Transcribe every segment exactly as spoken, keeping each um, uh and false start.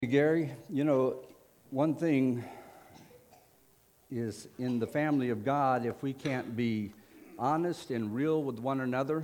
Gary, you know, one thing is in the family of God, if we can't be honest and real with one another,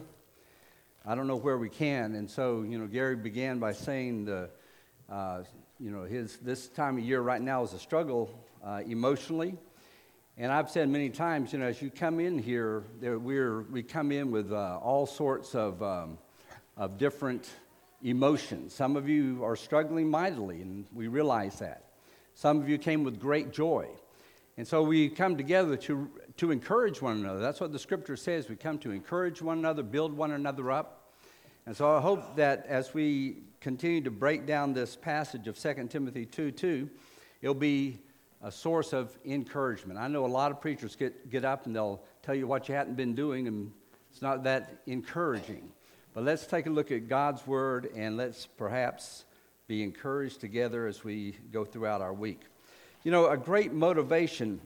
I don't know where we can. And so, you know, Gary began by saying the, uh, you know, his this time of year right now is a struggle uh, emotionally. And I've said many times, you know, as you come in here, there, we're we come in with uh, all sorts of um, of different emotions. Some of you are struggling mightily, and we realize that. Some of you came with great joy. And so we come together to to encourage one another. That's what the scripture says. We come to encourage one another, build one another up. And so I hope that as we continue to break down this passage of Second Timothy two two, it'll be a source of encouragement. I know a lot of preachers get, get up and they'll tell you what you hadn't been doing, and it's not that encouraging. But let's take a look at God's Word, and let's perhaps be encouraged together as we go throughout our week. You know, a great motivation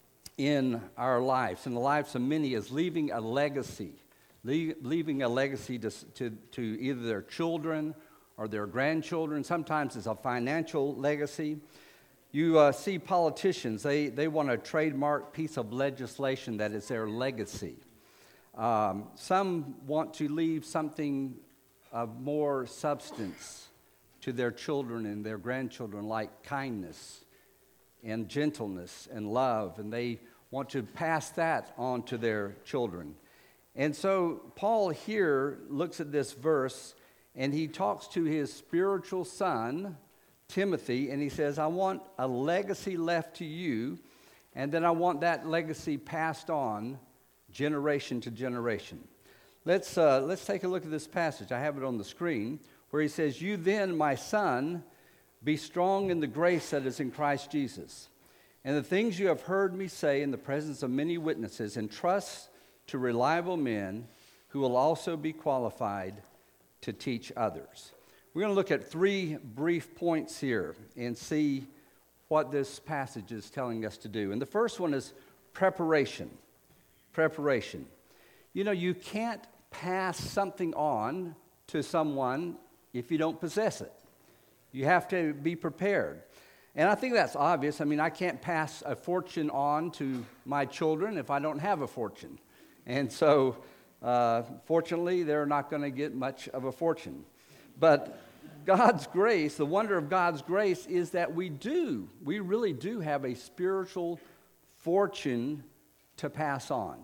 in our lives, in the lives of many, is leaving a legacy, leave, leaving a legacy to, to, to either their children or their grandchildren. Sometimes it's a financial legacy. You uh, see politicians, they, they want a trademark piece of legislation that is their legacy. Um, some want to leave something of more substance to their children and their grandchildren, like kindness and gentleness and love, and they want to pass that on to their children. And so Paul here looks at this verse, and he talks to his spiritual son, Timothy, and he says, I want a legacy left to you, and then I want that legacy passed on generation to generation. Let's uh, let's take a look at this passage. I have it on the screen, where he says, You then, my son, be strong in the grace that is in Christ Jesus. And the things you have heard me say in the presence of many witnesses, entrust to reliable men who will also be qualified to teach others. We're going to look at three brief points here and see what this passage is telling us to do. And the first one is preparation. Preparation. You know, you can't pass something on to someone if you don't possess it. You have to be prepared. And I think that's obvious. I mean, I can't pass a fortune on to my children if I don't have a fortune. And so, uh, fortunately, they're not going to get much of a fortune. But God's grace, the wonder of God's grace is that we do, we really do have a spiritual fortune to pass on.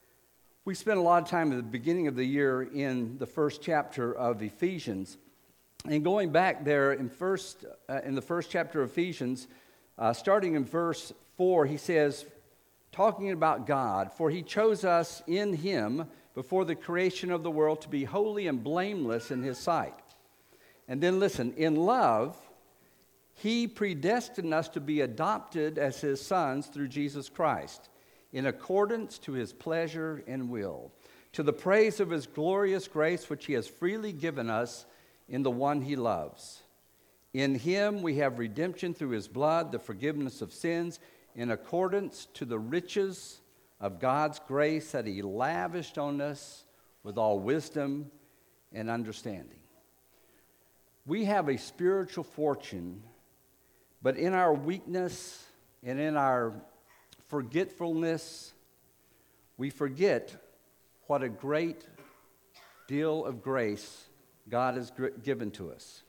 We spent a lot of time at the beginning of the year in the first chapter of Ephesians. And going back there in first uh, in the first chapter of Ephesians, uh, starting in verse four, he says, talking about God, for he chose us in him before the creation of the world to be holy and blameless in his sight. And then listen, in love, he predestined us to be adopted as his sons through Jesus Christ, in accordance to his pleasure and will, to the praise of his glorious grace, which he has freely given us in the one he loves. In him we have redemption through his blood, the forgiveness of sins, in accordance to the riches of God's grace that he lavished on us with all wisdom and understanding. We have a spiritual fortune, but in our weakness and in our forgetfulness, we forget what a great deal of grace God has given to us.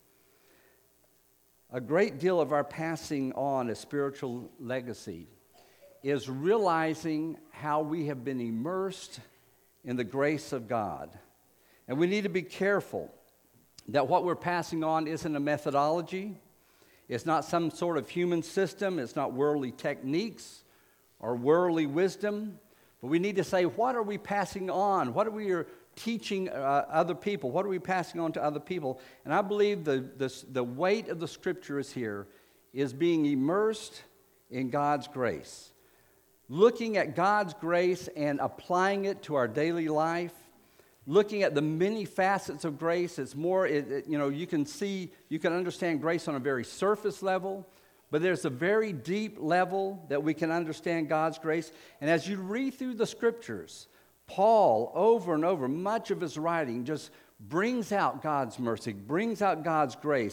A great deal of our passing on a spiritual legacy is realizing how we have been immersed in the grace of God. And we need to be careful that what we're passing on isn't a methodology. It's not some sort of human system. It's not worldly techniques or worldly wisdom. But we need to say, what are we passing on? What are we teaching uh, other people? What are we passing on to other people? And I believe the, the, the weight of the scriptures here is being immersed in God's grace. Looking at God's grace and applying it to our daily life. Looking at the many facets of grace, it's more, it, it, you know, you can see, you can understand grace on a very surface level, but there's a very deep level that we can understand God's grace. And as you read through the scriptures, Paul, over and over, much of his writing just brings out God's mercy, brings out God's grace.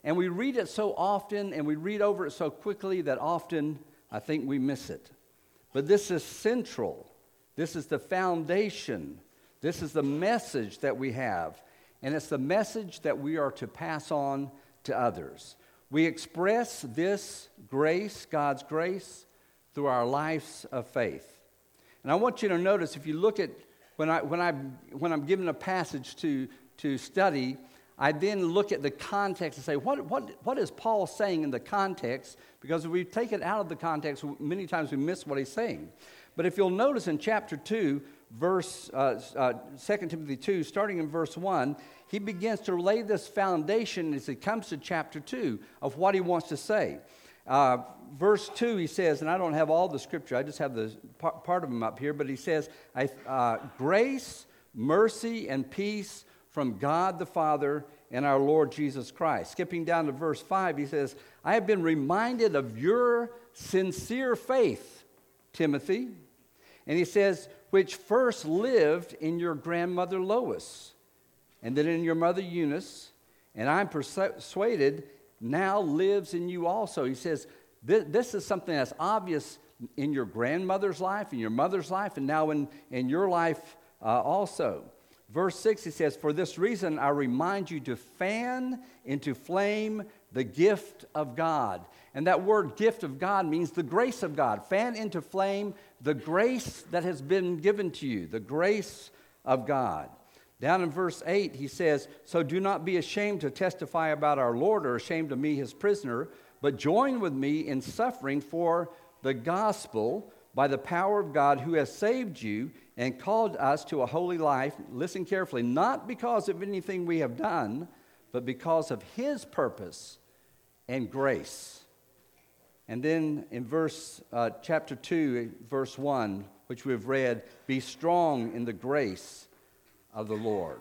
And we read it so often, and we read over it so quickly that often I think we miss it. But this is central. This is the foundation. This is the message that we have. And it's the message that we are to pass on to others. We express this grace, God's grace, through our lives of faith. And I want you to notice, if you look at, when, I, when, I, when I'm given a passage to, to study, I then look at the context and say, what, what, what is Paul saying in the context? Because if we take it out of the context, many times we miss what he's saying. But if you'll notice in chapter two, verse uh, uh, Second Timothy two, starting in verse one, he begins to lay this foundation as he comes to chapter two of what he wants to say. Uh, verse two, he says, and I don't have all the scripture, I just have the part, part of them up here, but he says, I, uh, grace, mercy, and peace from God the Father and our Lord Jesus Christ. Skipping down to verse five, he says, I have been reminded of your sincere faith, Timothy. And he says, which first lived in your grandmother Lois, and then in your mother Eunice, and I'm persuaded now lives in you also. He says, this, this is something that's obvious in your grandmother's life, in your mother's life, and now in, in your life uh, also. Verse six, he says, for this reason I remind you to fan into flame the gift of God. And that word gift of God means the grace of God. Fan into flame the grace that has been given to you, the grace of God. Down in verse eight, he says, so do not be ashamed to testify about our Lord or ashamed of me, his prisoner, but join with me in suffering for the gospel by the power of God who has saved you and called us to a holy life. Listen carefully, not because of anything we have done, but because of his purpose and grace. And then in verse uh, chapter two, verse one, which we've read, be strong in the grace of the Lord.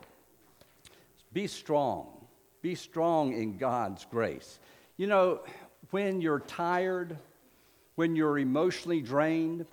Be strong. Be strong in God's grace. You know, when you're tired, when you're emotionally drained,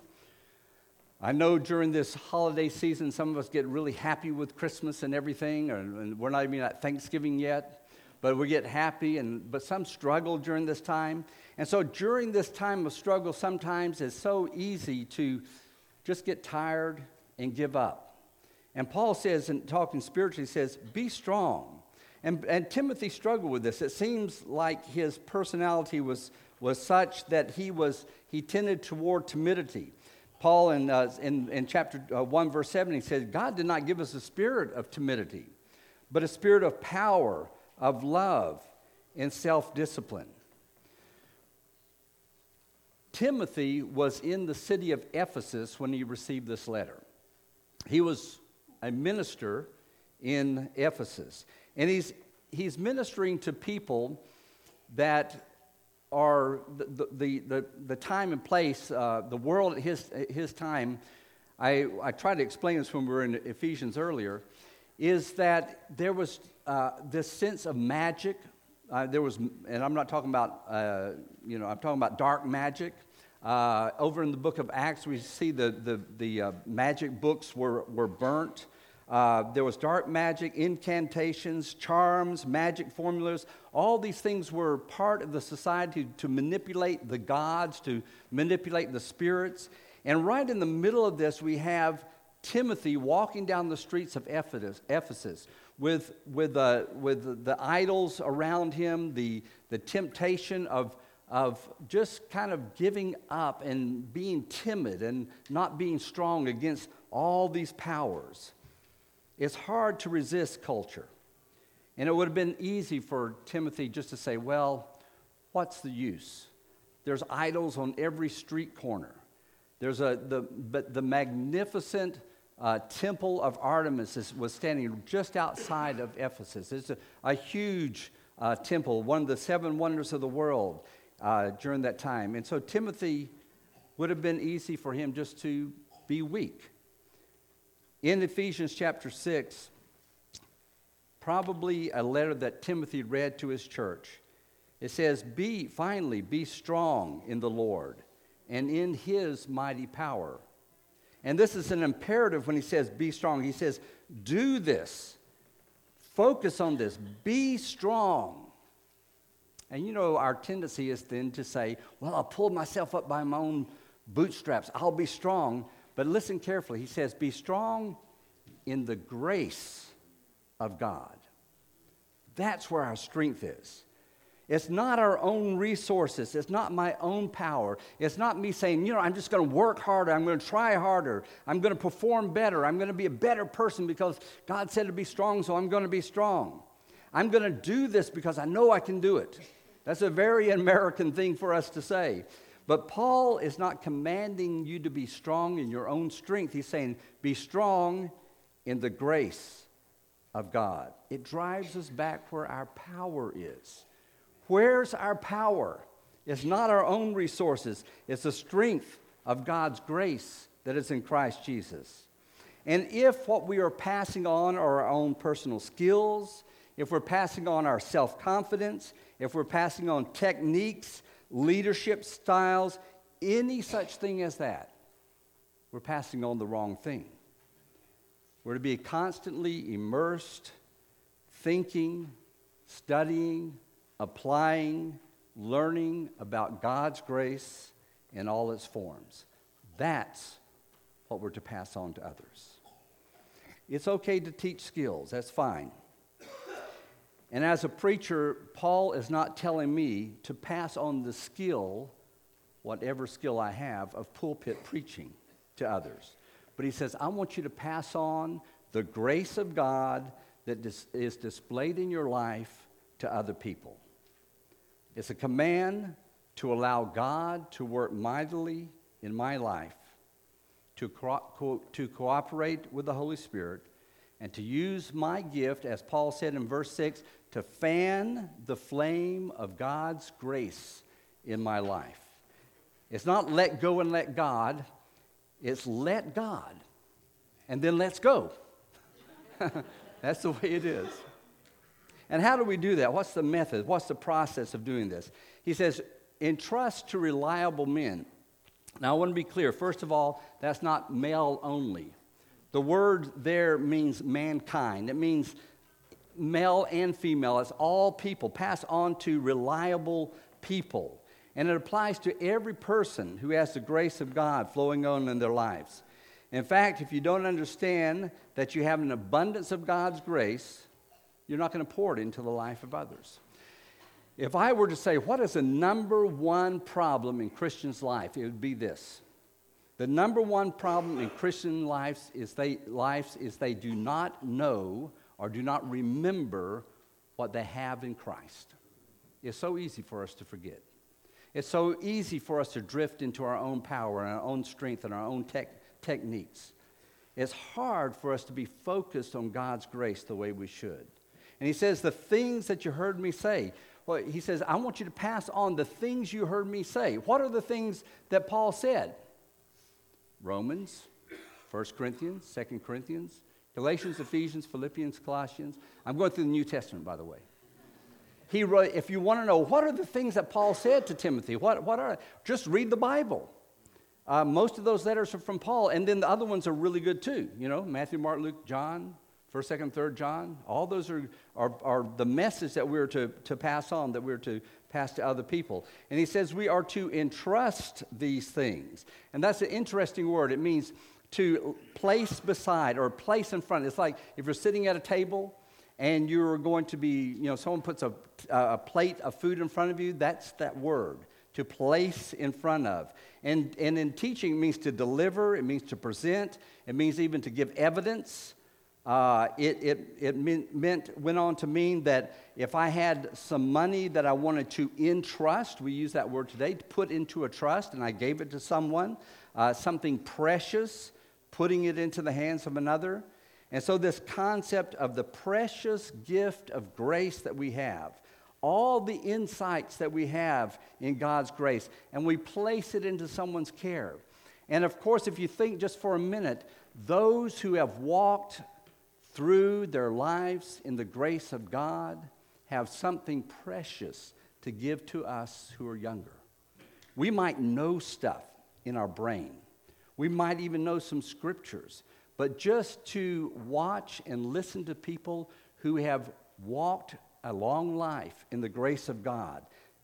I know during this holiday season, some of us get really happy with Christmas and everything, and we're not even at Thanksgiving yet, but we get happy, and but some struggle during this time. And so during this time of struggle, sometimes it's so easy to just get tired and give up. And Paul says, in talking spiritually, says, be strong. And, and Timothy struggled with this. It seems like his personality was, was such that he was he tended toward timidity. Paul in, uh, in, in chapter uh, one, verse seven, he said, God did not give us a spirit of timidity, but a spirit of power, of love, and self-discipline. Timothy was in the city of Ephesus when he received this letter. He was a minister in Ephesus. And he's, he's ministering to people that are the, the, the, the time and place, uh, the world at his, his time. I, I tried to explain this when we were in Ephesians earlier, is that there was uh, this sense of magic. Uh, there was, and I'm not talking about, uh, you know, I'm talking about dark magic. Uh, over in the book of Acts, we see the the, the uh, magic books were, were burnt. Uh, there was dark magic, incantations, charms, magic formulas. All these things were part of the society to manipulate the gods, to manipulate the spirits. And right in the middle of this, we have Timothy walking down the streets of Ephesus, Ephesus with, with, uh, with the idols around him, the, the temptation of of just kind of giving up and being timid and not being strong against all these powers. It's hard to resist culture. And it would have been easy for Timothy just to say, well, what's the use? There's idols on every street corner. There's a the but the magnificent uh, temple of Artemis is, was standing just outside of Ephesus. It's a, a huge uh, temple, one of the seven wonders of the world. Uh, during that time. And so Timothy would have been easy for him just to be weak. In Ephesians chapter six, probably a letter that Timothy read to his church, it says, "Be finally, be strong in the Lord and in his mighty power." And this is an imperative when he says, be strong. He says, do this. Focus on this. Be strong. And you know, our tendency is then to say, well, I'll pull myself up by my own bootstraps. I'll be strong. But listen carefully. He says, be strong in the grace of God. That's where our strength is. It's not our own resources. It's not my own power. It's not me saying, you know, I'm just going to work harder. I'm going to try harder. I'm going to perform better. I'm going to be a better person because God said to be strong, so I'm going to be strong. I'm going to do this because I know I can do it. That's a very American thing for us to say. But Paul is not commanding you to be strong in your own strength. He's saying, be strong in the grace of God. It drives us back where our power is. Where's our power? It's not our own resources. It's the strength of God's grace that is in Christ Jesus. And if what we are passing on are our own personal skills, if we're passing on our self-confidence, if we're passing on techniques, leadership styles, any such thing as that, we're passing on the wrong thing. We're to be constantly immersed, thinking, studying, applying, learning about God's grace in all its forms. That's what we're to pass on to others. It's okay to teach skills. That's fine. And as a preacher, Paul is not telling me to pass on the skill, whatever skill I have, of pulpit preaching to others. But he says, I want you to pass on the grace of God that is displayed in your life to other people. It's a command to allow God to work mightily in my life, to, co- co- to cooperate with the Holy Spirit, and to use my gift, as Paul said in verse six, to fan the flame of God's grace in my life. It's not let go and let God. It's let God, and then let's go. That's the way it is. And how do we do that? What's the method? What's the process of doing this? He says, entrust to reliable men. Now, I want to be clear. First of all, that's not male only. The word there means mankind. It means male and female. It's all people. Pass on to reliable people. And it applies to every person who has the grace of God flowing on in their lives. In fact, if you don't understand that you have an abundance of God's grace, you're not going to pour it into the life of others. If I were to say, what is the number one problem in Christians' life, it would be this. The number one problem in Christian lives is they, lives is they do not know or do not remember what they have in Christ. It's so easy for us to forget. It's so easy for us to drift into our own power and our own strength and our own tech, techniques. It's hard for us to be focused on God's grace the way we should. And he says, the things that you heard me say. Well, he says, I want you to pass on the things you heard me say. What are the things that Paul said? Romans, First Corinthians, Second Corinthians, Galatians, Ephesians, Philippians, Colossians. I'm going through the New Testament, by the way. He wrote, if you want to know, what are the things that Paul said to Timothy? What, what are, just read the Bible. Uh, most of those letters are from Paul, and then the other ones are really good too. You know, Matthew, Mark, Luke, John, First, Second, Third John. All those are, are, are the message that we're to, to pass on, that we're to pass to other people. And he says we are to entrust these things. And that's an interesting word. It means to place beside or place in front. It's like if you're sitting at a table and you're going to be, you know, someone puts a, a plate of food in front of you, that's that word, to place in front of. And, and in teaching, it means to deliver, it means to present, it means even to give evidence. Uh, it it, it meant, meant, went on to mean that if I had some money that I wanted to entrust, we use that word today, to put into a trust, and I gave it to someone, uh, something precious, putting it into the hands of another. And so this concept of the precious gift of grace that we have, all the insights that we have in God's grace, and we place it into someone's care. And of course, if you think just for a minute, those who have walked through their lives in the grace of God have something precious to give to us who are younger. We might know stuff in our brain. We might even know some scriptures. But just to watch and listen to people who have walked a long life in the grace of God,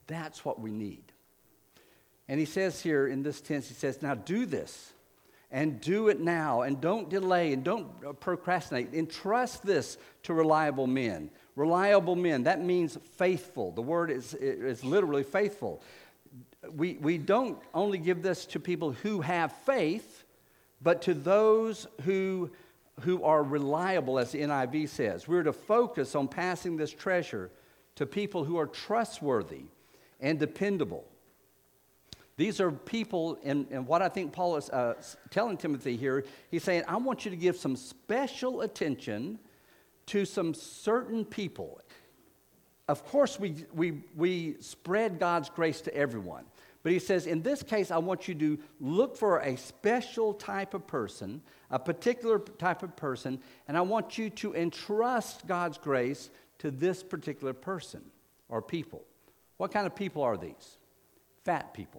That's what we need. And he says here in this tense, he says, now do this, and do it now, and don't delay, and don't procrastinate. Entrust this to reliable men. Reliable men, that means faithful. The word is, is literally faithful. We, we don't only give this to people who have faith, but to those who, who are reliable, as the N I V says. We're to focus on passing this treasure to people who are trustworthy and dependable. These are people, and, and what I think Paul is uh, telling Timothy here, he's saying, I want you to give some special attention to some certain people. Of course, we, we, we spread God's grace to everyone. But he says, in this case, I want you to look for a special type of person, a particular type of person, and I want you to entrust God's grace to this particular person or people. What kind of people are these? Fat people.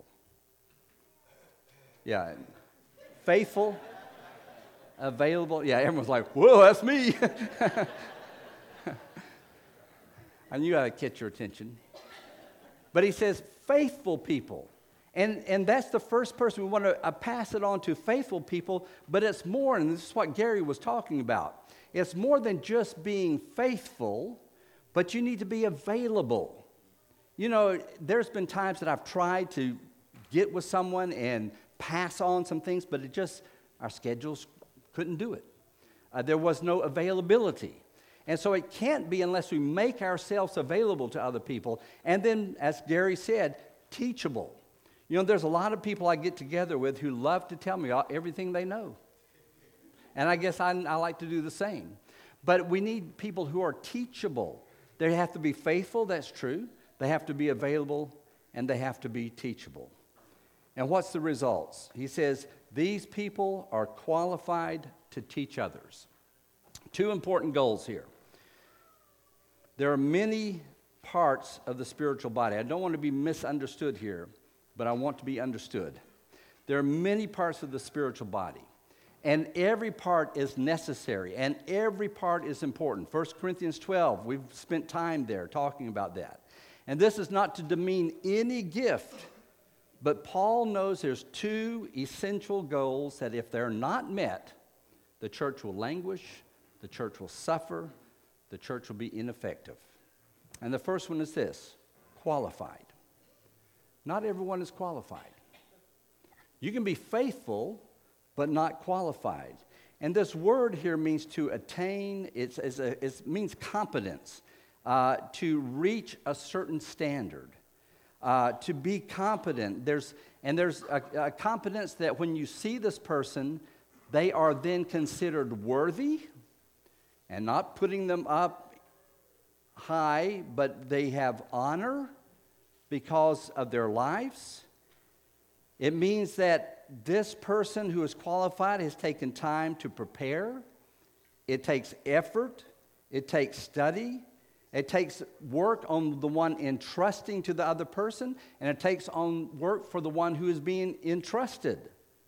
Yeah, faithful, available. Yeah, everyone's like, whoa, that's me. I knew I'd catch your attention. But he says, faithful people. And, and that's the first person we want to uh, pass it on to, faithful people. But it's more, and this is what Gary was talking about. It's more than just being faithful, but you need to be available. You know, there's been times that I've tried to get with someone and pass on some things, but it just, our schedules couldn't do it. Uh, there was no availability. And so it can't be unless we make ourselves available to other people. And then, as Gary said, teachable. You know, there's a lot of people I get together with who love to tell me all, everything they know. And I guess I, I like to do the same. But we need people who are teachable. They have to be faithful, that's true. They have to be available, and they have to be teachable. And what's the results? He says, these people are qualified to teach others. Two important goals here. There are many parts of the spiritual body. I don't want to be misunderstood here, but I want to be understood. There are many parts of the spiritual body, and every part is necessary, and every part is important. First Corinthians twelve, we've spent time there talking about that. And this is not to demean any gift, but Paul knows there's two essential goals that if they're not met, the church will languish, the church will suffer, the church will be ineffective. And the first one is this, qualified. Not everyone is qualified. You can be faithful, but not qualified. And this word here means to attain, it's, it's a, it means competence, uh, to reach a certain standard. Uh, to be competent, there's and there's a, a competence that when you see this person, they are then considered worthy, and not putting them up high, but they have honor because of their lives. It means that this person who is qualified has taken time to prepare. It takes effort. It takes study. It takes work on the one entrusting to the other person, and it takes on work for the one who is being entrusted.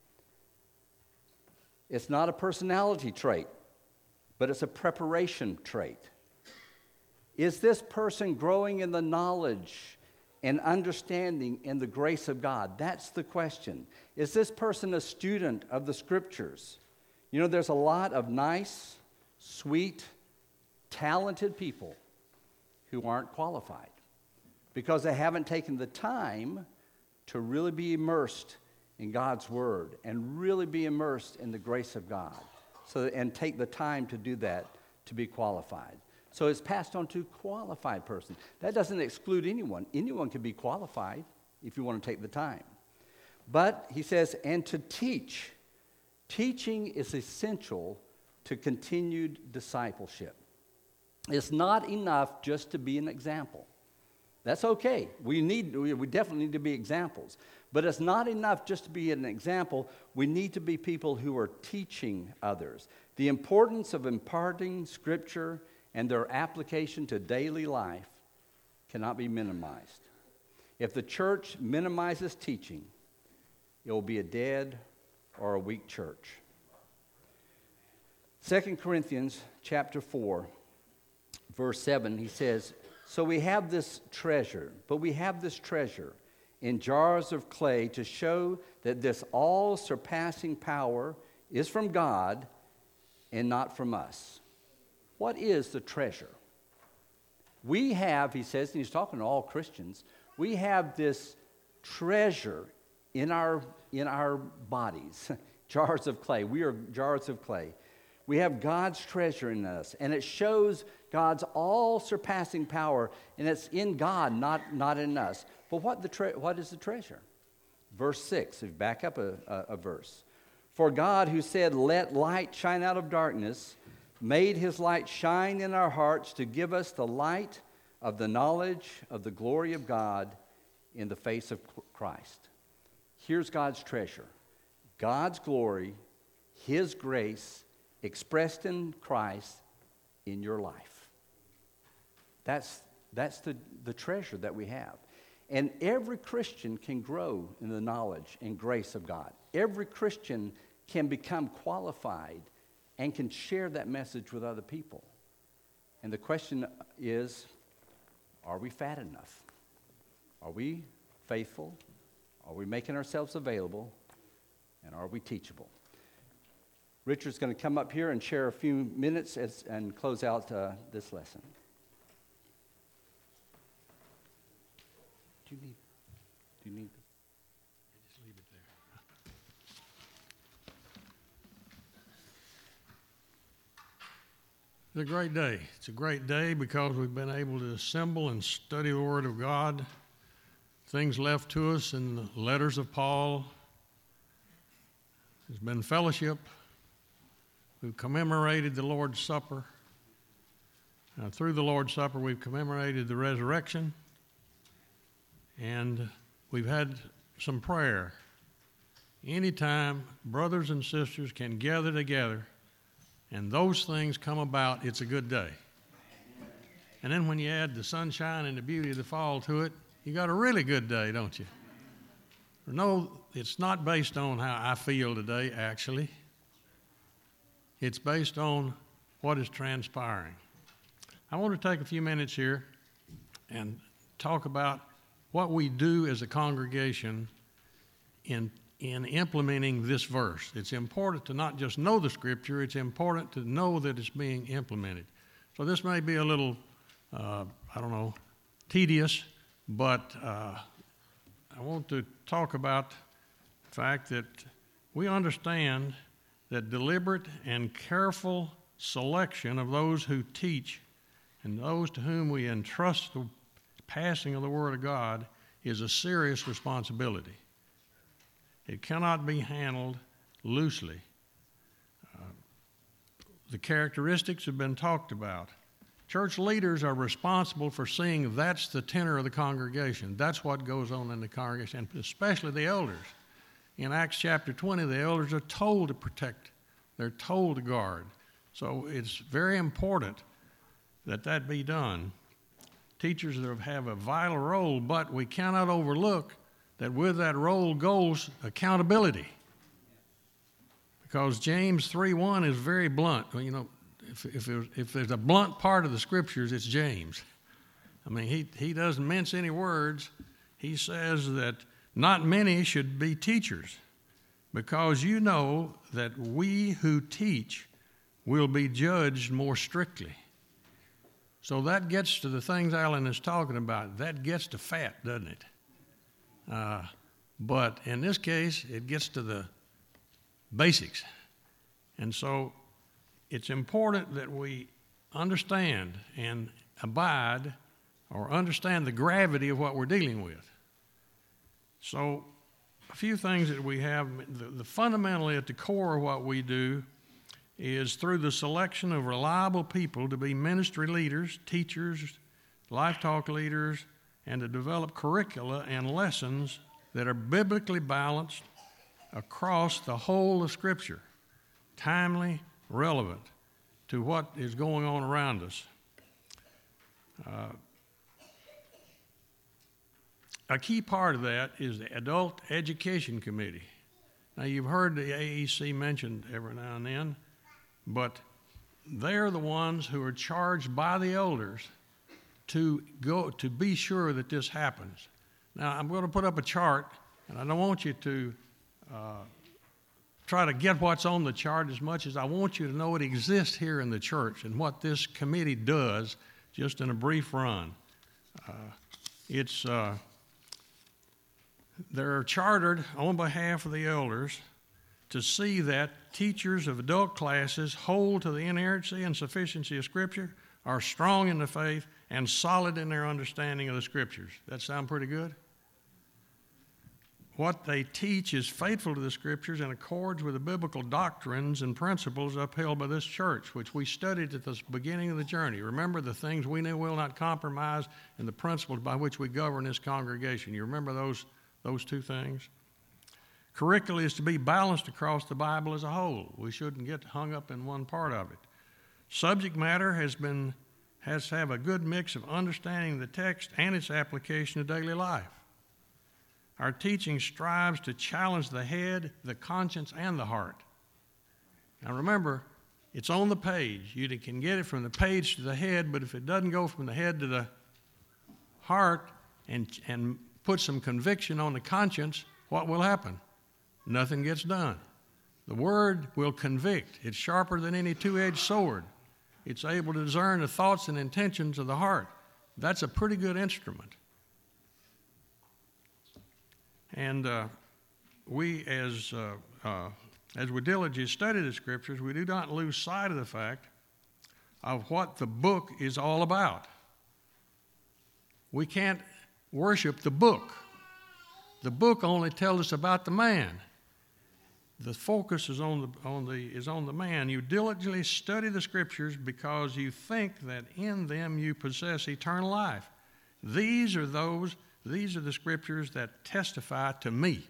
It's not a personality trait, but it's a preparation trait. Is this person growing in the knowledge and understanding in the grace of God? That's the question. Is this person a student of the Scriptures? You know, there's a lot of nice, sweet, talented people who aren't qualified because they haven't taken the time to really be immersed in God's Word and really be immersed in the grace of God. So, and take the time to do that to be qualified. So it's passed on to a qualified person. That doesn't exclude anyone. Anyone can be qualified if you want to take the time. But he says, and to teach. Teaching is essential to continued discipleship. It's not enough just to be an example. That's okay. We need, we definitely need to be examples. But it's not enough just to be an example. We need to be people who are teaching others. The importance of imparting Scripture and their application to daily life cannot be minimized. If the church minimizes teaching, it will be a dead or a weak church. Second Corinthians chapter four, verse seven, he says, So we have this treasure, but we have this treasure in jars of clay to show that this all-surpassing power is from God and not from us. What is the treasure? We have, he says, and he's talking to all Christians, we have this treasure in our, in our bodies, jars of clay. We are jars of clay. We have God's treasure in us, and it shows God's all-surpassing power, and it's in God, not, not in us. But what, the tre- what is the treasure? Verse six, if you back up a, a, a verse. For God, who said, "Let light shine out of darkness," made his light shine in our hearts to give us the light of the knowledge of the glory of God in the face of Christ. Here's God's treasure. God's glory, his grace, expressed in Christ in your life. That's, that's the, the treasure that we have. And every Christian can grow in the knowledge and grace of God. Every Christian can become qualified and can share that message with other people. And the question is, are we fat enough? Are we faithful? Are we making ourselves available? And are we teachable? Richard's going to come up here and share a few minutes as, and close out uh, this lesson. Do you need? Do you need? Just leave it there. It's a great day. It's a great day because we've been able to assemble and study the Word of God. Things left to us in the letters of Paul. There's been fellowship. We've commemorated the Lord's Supper. Uh, through the Lord's Supper, we've commemorated the resurrection. And we've had some prayer. Anytime brothers and sisters can gather together and those things come about, it's a good day. And then when you add the sunshine and the beauty of the fall to it, you got a really good day, don't you? No, it's not based on how I feel today, actually. It's based on what is transpiring. I want to take a few minutes here and talk about what we do as a congregation in, in implementing this verse. It's important to not just know the Scripture, it's important to know that it's being implemented. So this may be a little, uh, I don't know, tedious, but uh, I want to talk about the fact that we understand that deliberate and careful selection of those who teach and those to whom we entrust the passing of the Word of God is a serious responsibility. It cannot be handled loosely. Uh, the characteristics have been talked about. Church leaders are responsible for seeing that's the tenor of the congregation. That's what goes on in the congregation, and especially the elders. In Acts chapter twenty, the elders are told to protect. They're told to guard. So it's very important that that be done. Teachers have a vital role, but we cannot overlook that with that role goes accountability. Because James three one is very blunt. Well, you know, if, if, it, if there's a blunt part of the Scriptures, it's James. I mean, he, he doesn't mince any words. He says that not many should be teachers, because you know that we who teach will be judged more strictly. So that gets to the things Alan is talking about. That gets to fat, doesn't it? Uh, but in this case, it gets to the basics. And so it's important that we understand and abide or understand the gravity of what we're dealing with. So a few things that we have, the, the fundamentally at the core of what we do is through the selection of reliable people to be ministry leaders, teachers, life talk leaders, and to develop curricula and lessons that are biblically balanced across the whole of Scripture, timely, relevant to what is going on around us. Uh, A key part of that is the Adult Education Committee. Now, you've heard the A E C mentioned every now and then, but they're the ones who are charged by the elders to go to be sure that this happens. Now, I'm going to put up a chart, and I don't want you to uh, try to get what's on the chart as much as I want you to know it exists here in the church and what this committee does just in a brief run. Uh, it's uh, they're chartered on behalf of the elders to see that teachers of adult classes hold to the inerrancy and sufficiency of Scripture, are strong in the faith, and solid in their understanding of the Scriptures. That sound pretty good? What they teach is faithful to the Scriptures and accords with the biblical doctrines and principles upheld by this church, which we studied at the beginning of the journey. Remember the things we know will not compromise and the principles by which we govern this congregation. You remember those, those two things? Curricula is to be balanced across the Bible as a whole. We shouldn't get hung up in one part of it. Subject matter has been has to have a good mix of understanding the text and its application to daily life. Our teaching strives to challenge the head, the conscience, and the heart. Now remember, it's on the page. You can get it from the page to the head, but if it doesn't go from the head to the heart and, and put some conviction on the conscience, what will happen? Nothing gets done. The Word will convict. It's sharper than any two-edged sword. It's able to discern the thoughts and intentions of the heart. That's a pretty good instrument. And uh, we, as, uh, uh, as we diligently study the Scriptures, we do not lose sight of the fact of what the book is all about. We can't worship the book. The book only tells us about the man. The focus is on the, on the, is on the man. You diligently study the Scriptures because you think that in them you possess eternal life. These are those, these are the Scriptures that testify to me.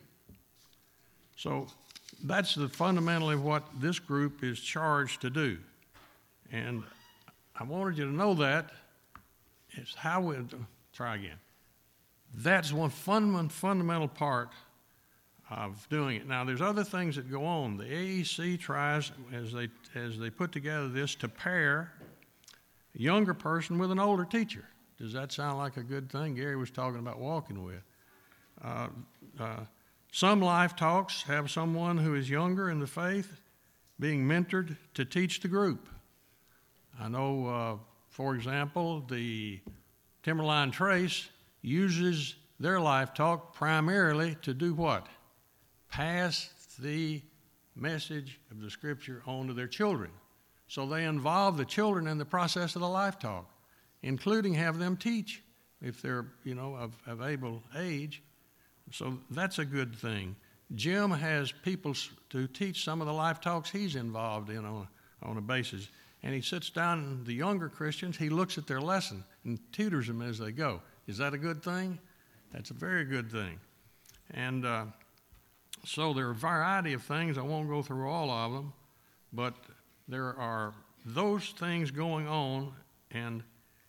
So that's the, fundamentally what this group is charged to do. And I wanted you to know that. It's how we, try again. That's one fund, fundamental part of doing it. Now, there's other things that go on. The A E C tries, as they, as they put together this, to pair a younger person with an older teacher. Does that sound like a good thing? Gary was talking about walking with. Uh, uh, some life talks have someone who is younger in the faith being mentored to teach the group. I know, uh, for example, the Timberline Trace uses their life talk primarily to do what? Pass the message of the Scripture on to their children. So they involve the children in the process of the life talk, including have them teach if they're, you know, of, of able age. So that's a good thing. Jim has people to teach some of the life talks he's involved in on a, on a basis. And he sits down, the younger Christians, he looks at their lesson and tutors them as they go. Is that a good thing? That's a very good thing. And uh, so there are a variety of things. I won't go through all of them, but there are those things going on. And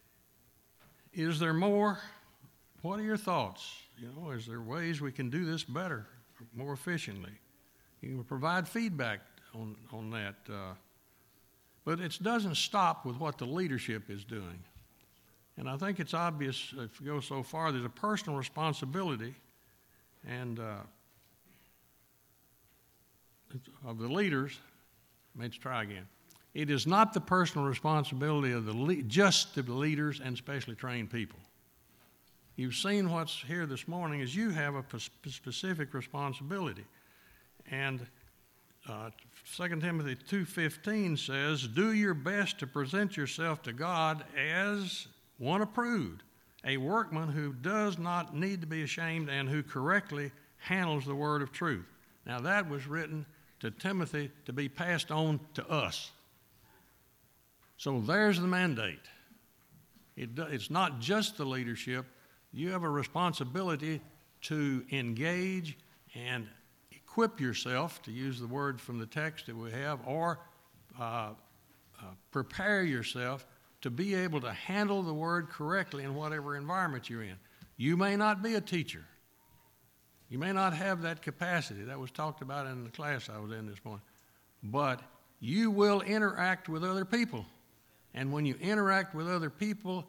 is there more? What are your thoughts? You know, is there ways we can do this better, more efficiently? You can provide feedback on, on that. Uh, but it doesn't stop with what the leadership is doing. And I think it's obvious, if you go so far, there's a personal responsibility and uh, of the leaders. Let's try again. It is not the personal responsibility of the le- just of the leaders and specially trained people. You've seen what's here this morning is you have a p- specific responsibility. And uh, Second Timothy two fifteen says, do your best to present yourself to God as one approved, a workman who does not need to be ashamed and who correctly handles the word of truth. Now that was written to Timothy to be passed on to us. So there's the mandate. It do, it's not just the leadership. You have a responsibility to engage and equip yourself, to use the word from the text that we have, or uh, uh, prepare yourself to be able to handle the word correctly in whatever environment you're in. You may not be a teacher. You may not have that capacity. That was talked about in the class I was in this morning. But you will interact with other people. And when you interact with other people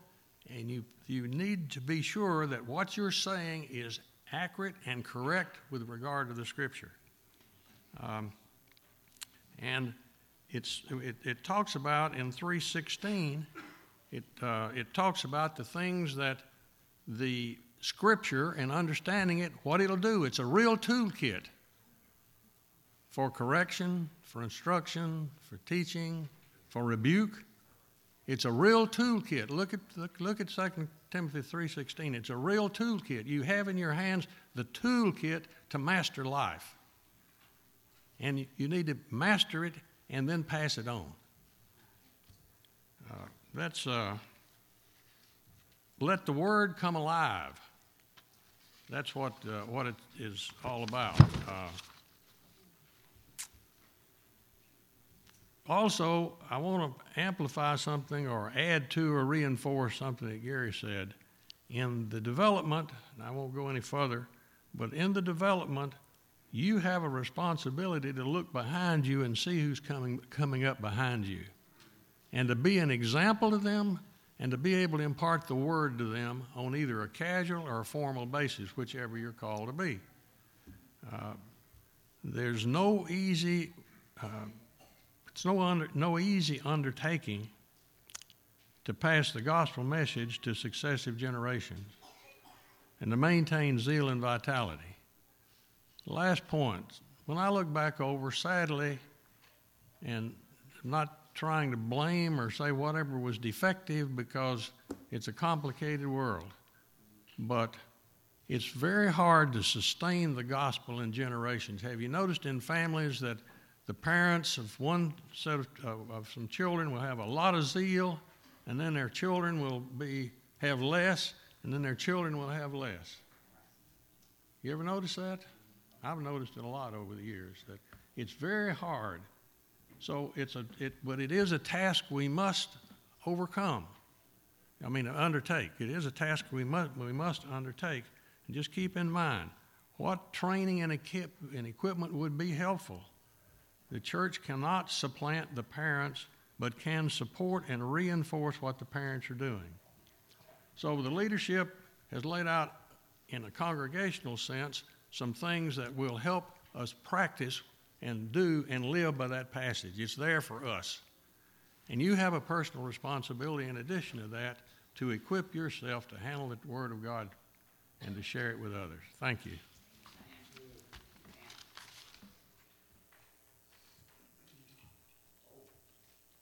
and you, you need to be sure that what you're saying is accurate and correct with regard to the Scripture. Um, and it's, it, it talks about in three sixteen, it, uh, it talks about the things that the Scripture and understanding it, what it'll do. It's a real toolkit for correction, for instruction, for teaching, for rebuke. It's a real toolkit. Look at, look, look at Second Timothy three sixteen. It's a real toolkit. You have in your hands the toolkit to master life. And you, you need to master it and then pass it on. Uh, that's, uh, let the Word come alive. That's what, uh, what it is all about. Uh, Also, I want to amplify something or add to or reinforce something that Gary said. In the development, and I won't go any further, but in the development, you have a responsibility to look behind you and see who's coming, coming up behind you, and to be an example to them, and to be able to impart the Word to them on either a casual or a formal basis, whichever you're called to be. Uh, there's no easy... Uh, It's no, under, no easy undertaking to pass the gospel message to successive generations and to maintain zeal and vitality. Last point, when I look back over, sadly, and I'm not trying to blame or say whatever was defective because it's a complicated world, but it's very hard to sustain the gospel in generations. Have you noticed in families that the parents of one set of, uh, of some children will have a lot of zeal, and then their children will be have less, and then their children will have less? You ever notice that? I've noticed it a lot over the years, that it's very hard. So it's a, it, but it is a task we must overcome. I mean, undertake. It is a task we must we must undertake, and just keep in mind what training and, equip, and equipment would be helpful. The church cannot supplant the parents, but can support and reinforce what the parents are doing. So the leadership has laid out, in a congregational sense, some things that will help us practice and do and live by that passage. It's there for us. And you have a personal responsibility in addition to that to equip yourself to handle the Word of God and to share it with others. Thank you.